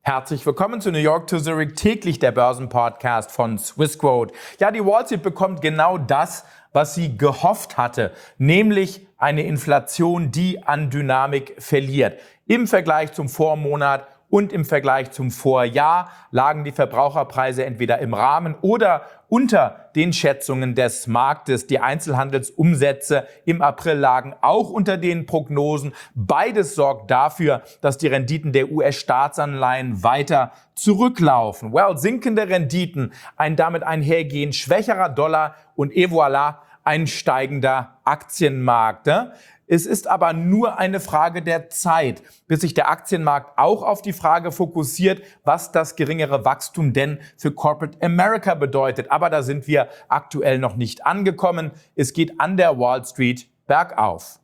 Herzlich willkommen zu New York to Zurich, täglich der Börsenpodcast von Swissquote. Ja, die Wall Street bekommt genau das, was sie gehofft hatte, nämlich eine Inflation, die an Dynamik verliert. Im Vergleich zum Vormonat und im Vergleich zum Vorjahr lagen die Verbraucherpreise entweder im Rahmen oder unter den Schätzungen des Marktes. Die Einzelhandelsumsätze im April lagen auch unter den Prognosen. Beides sorgt dafür, dass die Renditen der US-Staatsanleihen weiter zurücklaufen. Sinkende Renditen, ein damit einhergehend schwächerer Dollar und et voilà, ein steigender Aktienmarkt. Es ist aber nur eine Frage der Zeit, bis sich der Aktienmarkt auch auf die Frage fokussiert, was das geringere Wachstum denn für Corporate America bedeutet. Aber da sind wir aktuell noch nicht angekommen. Es geht an der Wall Street bergauf.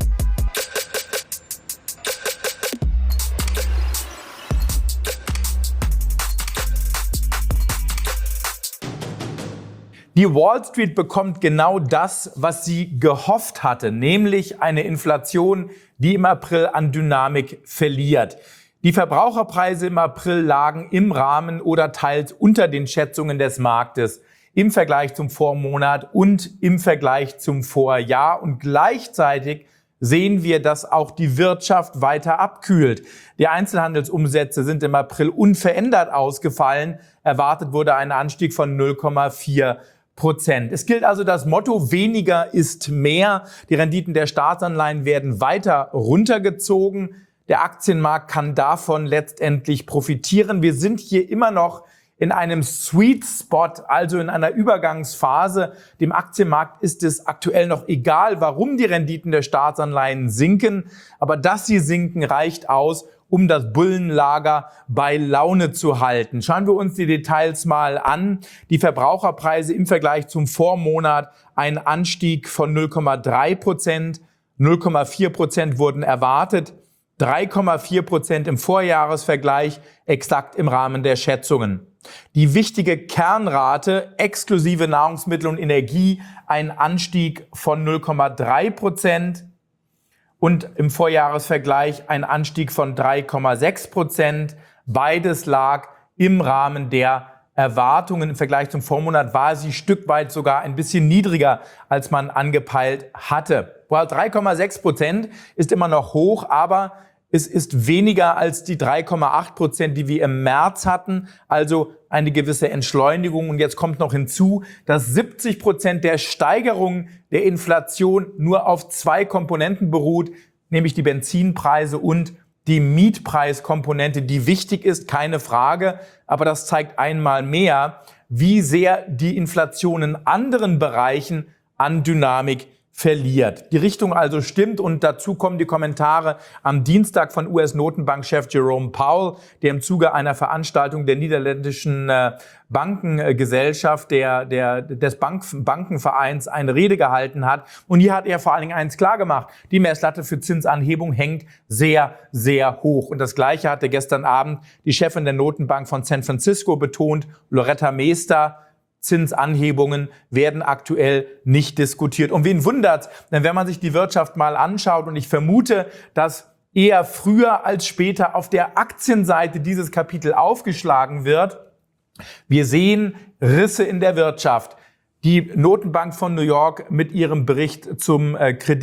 Die Wall Street bekommt genau das, was sie gehofft hatte, nämlich eine Inflation, die im April an Dynamik verliert. Die Verbraucherpreise im April lagen im Rahmen oder teils unter den Schätzungen des Marktes im Vergleich zum Vormonat und im Vergleich zum Vorjahr. Und gleichzeitig sehen wir, dass auch die Wirtschaft weiter abkühlt. Die Einzelhandelsumsätze sind im April unverändert ausgefallen. Erwartet wurde ein Anstieg von 0,4%. Es gilt also das Motto, weniger ist mehr. Die Renditen der Staatsanleihen werden weiter runtergezogen. Der Aktienmarkt kann davon letztendlich profitieren. Wir sind hier immer noch in einem Sweet Spot, also in einer Übergangsphase. Dem Aktienmarkt ist es aktuell noch egal, warum die Renditen der Staatsanleihen sinken. Aber dass sie sinken, reicht aus, um das Bullenlager bei Laune zu halten. Schauen wir uns die Details mal an. Die Verbraucherpreise im Vergleich zum Vormonat, ein Anstieg von 0,3%, 0,4% wurden erwartet, 3,4% im Vorjahresvergleich, exakt im Rahmen der Schätzungen. Die wichtige Kernrate exklusive Nahrungsmittel und Energie, ein Anstieg von 0,3%. Und im Vorjahresvergleich ein Anstieg von 3,6%. Beides lag im Rahmen der Erwartungen. Im Vergleich zum Vormonat war sie stückweit sogar ein bisschen niedriger, als man angepeilt hatte. 3,6% ist immer noch hoch, aber es ist weniger als die 3,8%, die wir im März hatten, also eine gewisse Entschleunigung. Und jetzt kommt noch hinzu, dass 70% der Steigerung der Inflation nur auf zwei Komponenten beruht, nämlich die Benzinpreise und die Mietpreiskomponente, die wichtig ist, keine Frage. Aber das zeigt einmal mehr, wie sehr die Inflation in anderen Bereichen an Dynamik verliert. Die Richtung also stimmt und dazu kommen die Kommentare am Dienstag von US-Notenbankchef Jerome Powell, der im Zuge einer Veranstaltung der niederländischen Bankengesellschaft, des Bankenvereins eine Rede gehalten hat. Und hier hat er vor allen Dingen eins klargemacht: Die Messlatte für Zinsanhebung hängt sehr, sehr hoch. Und das Gleiche hatte gestern Abend die Chefin der Notenbank von San Francisco betont, Loretta Mester. Zinsanhebungen werden aktuell nicht diskutiert. Und wen wundert's? Denn wenn man sich die Wirtschaft mal anschaut, und ich vermute, dass eher früher als später auf der Aktienseite dieses Kapitel aufgeschlagen wird, wir sehen Risse in der Wirtschaft. Die Notenbank von New York mit ihrem Bericht zur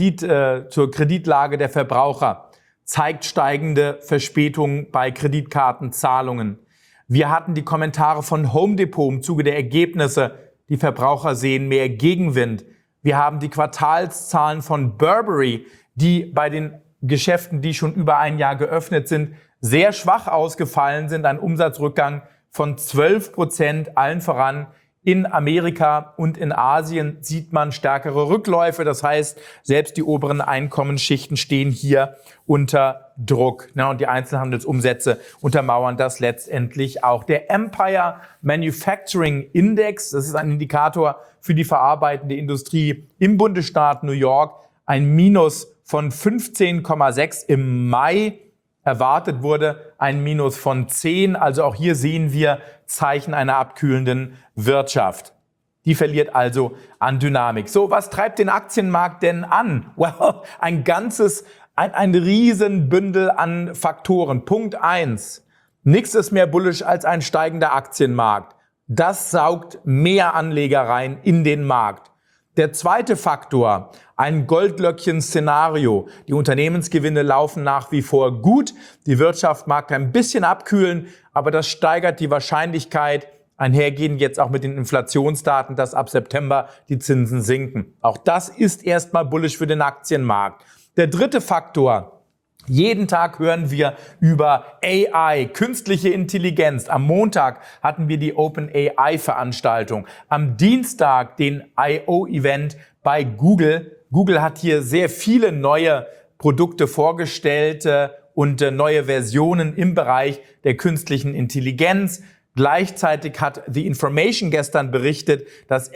Kreditlage der Verbraucher zeigt steigende Verspätungen bei Kreditkartenzahlungen. Wir hatten die Kommentare von Home Depot im Zuge der Ergebnisse. Die Verbraucher sehen mehr Gegenwind. Wir haben die Quartalszahlen von Burberry, die bei den Geschäften, die schon über ein Jahr geöffnet sind, sehr schwach ausgefallen sind. Ein Umsatzrückgang von 12%, allen voran. In Amerika und in Asien sieht man stärkere Rückläufe. Das heißt, selbst die oberen Einkommensschichten stehen hier unter Druck. Und die Einzelhandelsumsätze untermauern das letztendlich auch. Der Empire Manufacturing Index, das ist ein Indikator für die verarbeitende Industrie im Bundesstaat New York, ein Minus von 15,6 im Mai. Erwartet wurde ein Minus von 10. Also auch hier sehen wir Zeichen einer abkühlenden Wirtschaft. Die verliert also an Dynamik. So, was treibt den Aktienmarkt denn an? Ein Riesenbündel an Faktoren. Punkt 1. Nichts ist mehr bullish als ein steigender Aktienmarkt. Das saugt mehr Anleger rein in den Markt. Der zweite Faktor, ein Goldlöckchen-Szenario. Die Unternehmensgewinne laufen nach wie vor gut. Die Wirtschaft mag ein bisschen abkühlen, aber das steigert die Wahrscheinlichkeit, einhergehend jetzt auch mit den Inflationsdaten, dass ab September die Zinsen sinken. Auch das ist erstmal bullish für den Aktienmarkt. Der dritte Faktor. Jeden Tag hören wir über AI, künstliche Intelligenz. Am Montag hatten wir die OpenAI-Veranstaltung. Am Dienstag den I.O.-Event bei Google. Google hat hier sehr viele neue Produkte vorgestellt und neue Versionen im Bereich der künstlichen Intelligenz. Gleichzeitig hat The Information gestern berichtet, dass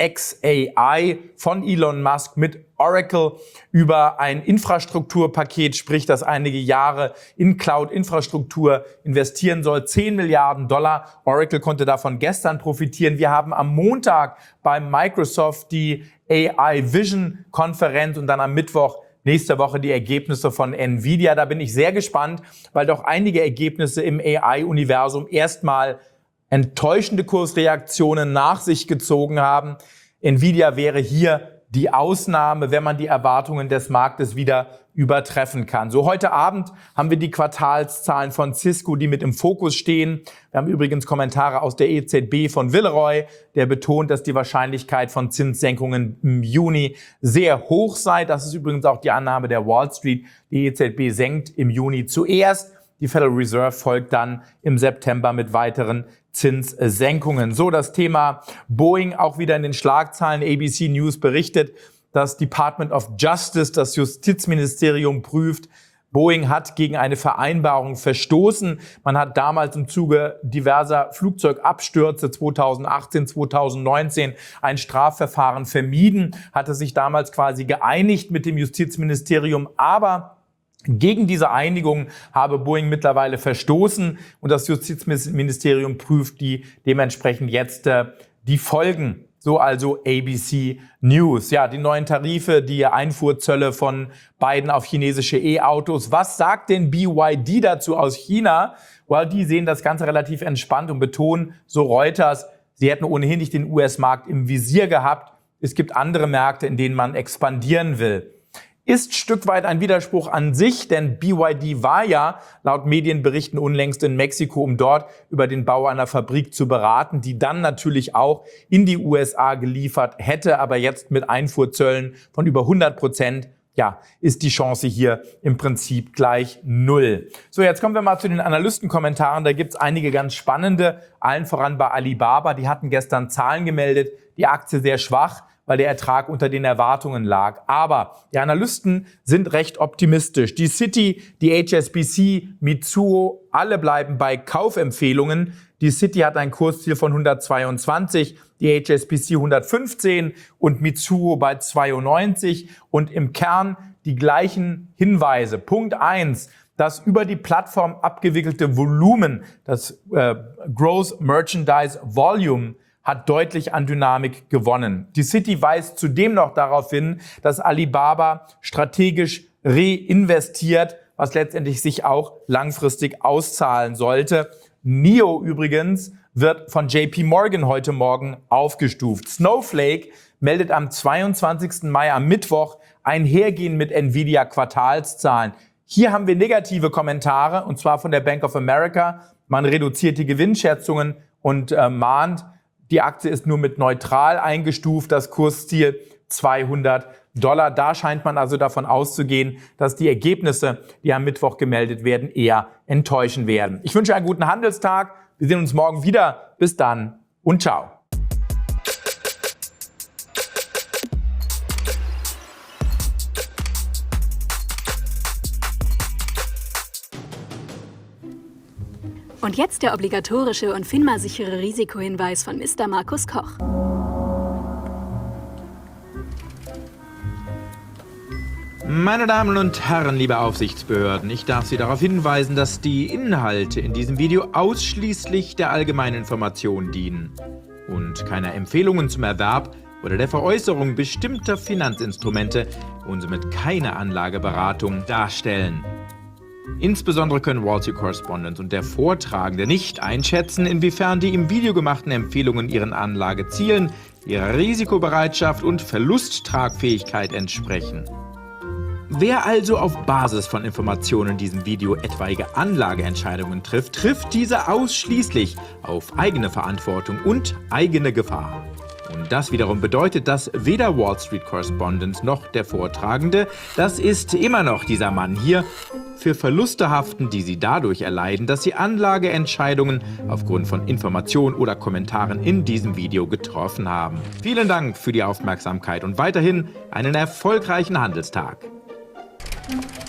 xAI von Elon Musk mit Oracle über ein Infrastrukturpaket spricht, das einige Jahre in Cloud-Infrastruktur investieren soll. 10 Milliarden Dollar. Oracle konnte davon gestern profitieren. Wir haben am Montag bei Microsoft die AI Vision Konferenz und dann am Mittwoch nächste Woche die Ergebnisse von Nvidia. Da bin ich sehr gespannt, weil doch einige Ergebnisse im AI-Universum erstmal enttäuschende Kursreaktionen nach sich gezogen haben. Nvidia wäre hier die Ausnahme, wenn man die Erwartungen des Marktes wieder übertreffen kann. So, heute Abend haben wir die Quartalszahlen von Cisco, die mit im Fokus stehen. Wir haben übrigens Kommentare aus der EZB von Villeroy, der betont, dass die Wahrscheinlichkeit von Zinssenkungen im Juni sehr hoch sei. Das ist übrigens auch die Annahme der Wall Street. Die EZB senkt im Juni zuerst. Die Federal Reserve folgt dann im September mit weiteren Zinssenkungen. So, das Thema Boeing auch wieder in den Schlagzeilen. ABC News berichtet, das Department of Justice, das Justizministerium, prüft, Boeing hat gegen eine Vereinbarung verstoßen. Man hat damals im Zuge diverser Flugzeugabstürze 2018, 2019 ein Strafverfahren vermieden, hatte sich damals quasi geeinigt mit dem Justizministerium, aber gegen diese Einigung habe Boeing mittlerweile verstoßen und das Justizministerium prüft dementsprechend jetzt die Folgen. So also ABC News. Ja, die neuen Tarife, die Einfuhrzölle von Biden auf chinesische E-Autos. Was sagt denn BYD dazu aus China? Well, die sehen das Ganze relativ entspannt und betonen, so Reuters, sie hätten ohnehin nicht den US-Markt im Visier gehabt. Es gibt andere Märkte, in denen man expandieren will. Ist Stück weit ein Widerspruch an sich, denn BYD war ja laut Medienberichten unlängst in Mexiko, um dort über den Bau einer Fabrik zu beraten, die dann natürlich auch in die USA geliefert hätte, aber jetzt mit Einfuhrzöllen von über 100%, ja, ist die Chance hier im Prinzip gleich null. So, jetzt kommen wir mal zu den Analystenkommentaren. Da gibt's einige ganz spannende, allen voran bei Alibaba. Die hatten gestern Zahlen gemeldet, die Aktie sehr schwach, weil der Ertrag unter den Erwartungen lag. Aber die Analysten sind recht optimistisch. Die Citi, die HSBC, Mitsuo, alle bleiben bei Kaufempfehlungen. Die Citi hat ein Kursziel von 122, die HSBC 115 und Mitsuo bei 92. Und im Kern die gleichen Hinweise. Punkt 1. Das über die Plattform abgewickelte Volumen, das Gross Merchandise Volume, hat deutlich an Dynamik gewonnen. Die Citi weist zudem noch darauf hin, dass Alibaba strategisch reinvestiert, was letztendlich sich auch langfristig auszahlen sollte. NIO übrigens wird von JP Morgan heute Morgen aufgestuft. Snowflake meldet am 22. Mai am Mittwoch einhergehend mit Nvidia Quartalszahlen. Hier haben wir negative Kommentare, und zwar von der Bank of America. Man reduziert die Gewinnschätzungen und mahnt, die Aktie ist nur mit neutral eingestuft, das Kursziel $200. Da scheint man also davon auszugehen, dass die Ergebnisse, die am Mittwoch gemeldet werden, eher enttäuschen werden. Ich wünsche einen guten Handelstag. Wir sehen uns morgen wieder. Bis dann und ciao. Und jetzt der obligatorische und FINMA-sichere Risikohinweis von Mr. Markus Koch. Meine Damen und Herren, liebe Aufsichtsbehörden, ich darf Sie darauf hinweisen, dass die Inhalte in diesem Video ausschließlich der allgemeinen Information dienen und keine Empfehlungen zum Erwerb oder der Veräußerung bestimmter Finanzinstrumente und somit keine Anlageberatung darstellen. Insbesondere können Wall Street Correspondent und der Vortragende nicht einschätzen, inwiefern die im Video gemachten Empfehlungen ihren Anlagezielen, ihrer Risikobereitschaft und Verlusttragfähigkeit entsprechen. Wer also auf Basis von Informationen in diesem Video etwaige Anlageentscheidungen trifft, trifft diese ausschließlich auf eigene Verantwortung und eigene Gefahr. Und das wiederum bedeutet, dass weder Wall Street Correspondent noch der Vortragende, das ist immer noch dieser Mann hier, für Verluste haften, die sie dadurch erleiden, dass sie Anlageentscheidungen aufgrund von Informationen oder Kommentaren in diesem Video getroffen haben. Vielen Dank für die Aufmerksamkeit und weiterhin einen erfolgreichen Handelstag.